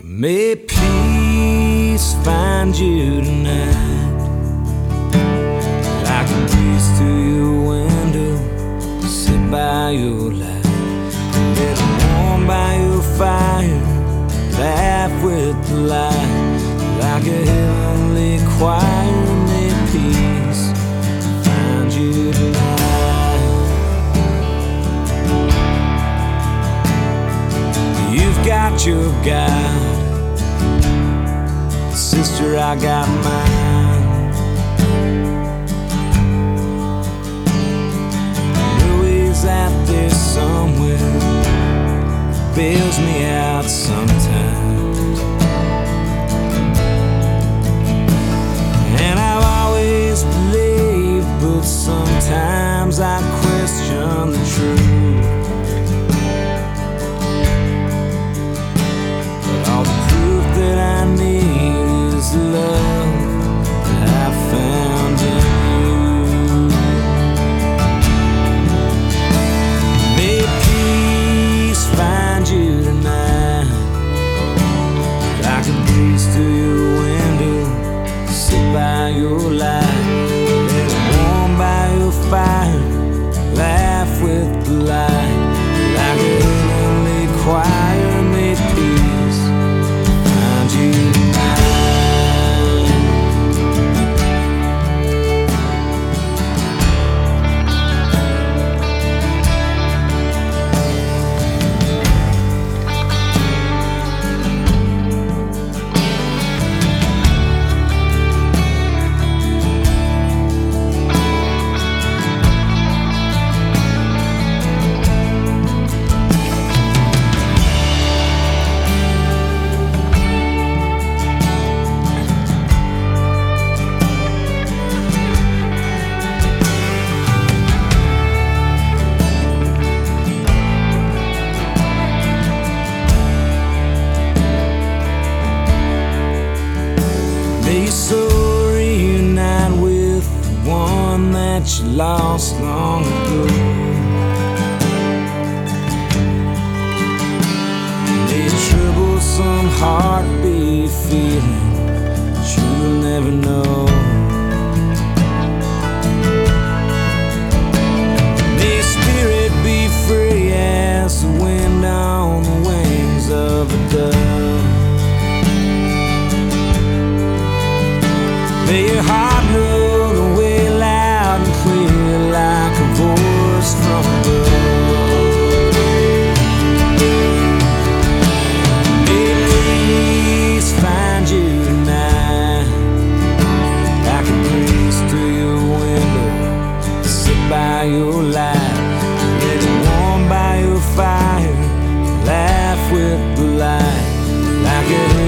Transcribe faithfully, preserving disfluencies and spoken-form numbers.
May peace find you tonight, like a breeze through your window. Sit by your light, get warm by your fire, laugh with the light, like a heavenly choir. May peace find you tonight. You've got your guide, sister, I got mine. Know he's out there somewhere, bails me out sometimes. And I've always believed, but sometimes I question the truth. But all the proof that I need is the love that I found in you. May peace find you tonight, like a breeze through your window. Sit by your light, let it warm by your fire, laugh with the light, like a heavenly choir. May peace find you tonight. May your soul reunite with the one that you lost long ago. May your troublesome heart be feeling that you'll never know. May your spirit be free as the wind on the wings of a dove. May your heart know the way loud and clear, like a voice from above. May peace find you tonight, like a breeze through your window. Sit by your light, let it warm by your fire, laugh with the light, like a